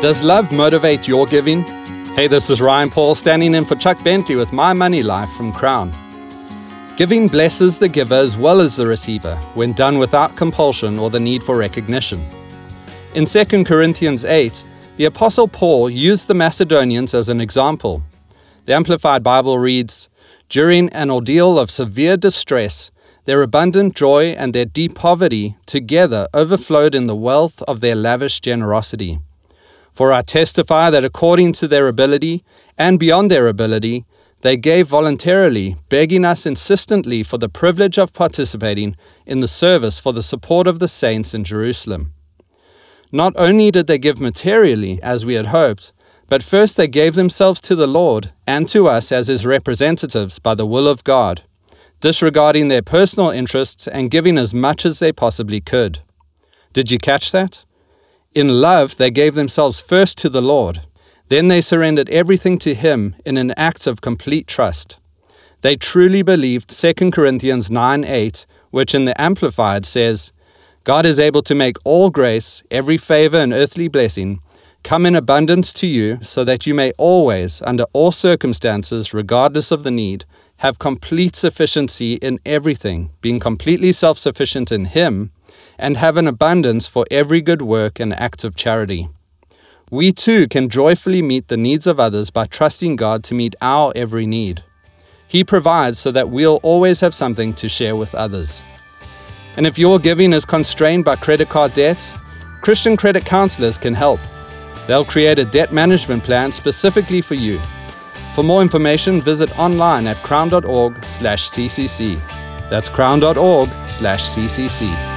Does love motivate your giving? Hey, this is Ryan Paul standing in for Chuck Bentley with My Money Life from Crown. Giving blesses the giver as well as the receiver when done without compulsion or the need for recognition. In 2 Corinthians 8, the Apostle Paul used the Macedonians as an example. The Amplified Bible reads, "During an ordeal of severe distress, their abundant joy and their deep poverty together overflowed in the wealth of their lavish generosity. For I testify that according to their ability and beyond their ability, they gave voluntarily, begging us insistently for the privilege of participating in the service for the support of the saints in Jerusalem. Not only did they give materially, as we had hoped, but first they gave themselves to the Lord and to us as His representatives by the will of God, disregarding their personal interests and giving as much as they possibly could." Did you catch that? In love, they gave themselves first to the Lord. Then they surrendered everything to Him in an act of complete trust. They truly believed 2 Corinthians 9:8, which in the Amplified says, "God is able to make all grace, every favor and earthly blessing, come in abundance to you, so that you may always, under all circumstances, regardless of the need, have complete sufficiency in everything, being completely self-sufficient in Him, and have an abundance for every good work and act of charity." We too can joyfully meet the needs of others by trusting God to meet our every need. He provides so that we'll always have something to share with others. And if your giving is constrained by credit card debt, Christian credit counselors can help. They'll create a debt management plan specifically for you. For more information, visit online at crown.org/ccc. That's crown.org/ccc.